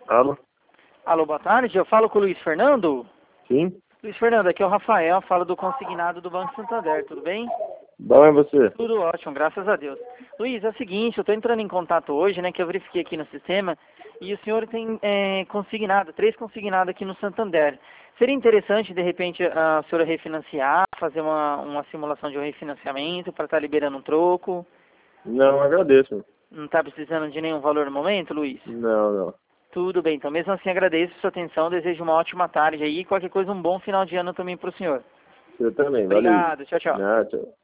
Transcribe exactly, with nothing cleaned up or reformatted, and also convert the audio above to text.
Alô? Alô, boa tarde. Eu falo com o Luiz Fernando. Sim? Luiz Fernando, aqui é o Rafael, falo do consignado do Banco Santander, tudo bem? Bom, é você? Tudo ótimo, graças a Deus. Luiz, é o seguinte, eu estou entrando em contato hoje, né, que eu verifiquei aqui no sistema, e o senhor tem é, consignado, três consignados aqui no Santander. Seria interessante, de repente, a senhora refinanciar, fazer uma, uma simulação de um refinanciamento para estar liberando um troco? Não, agradeço. Não está precisando de nenhum valor no momento, Luiz? Não, não. Tudo bem, então mesmo assim agradeço a sua atenção, desejo uma ótima tarde aí e qualquer coisa um bom final de ano também para o senhor. Você também, valeu. Obrigado, tchau, tchau. Ah, tchau.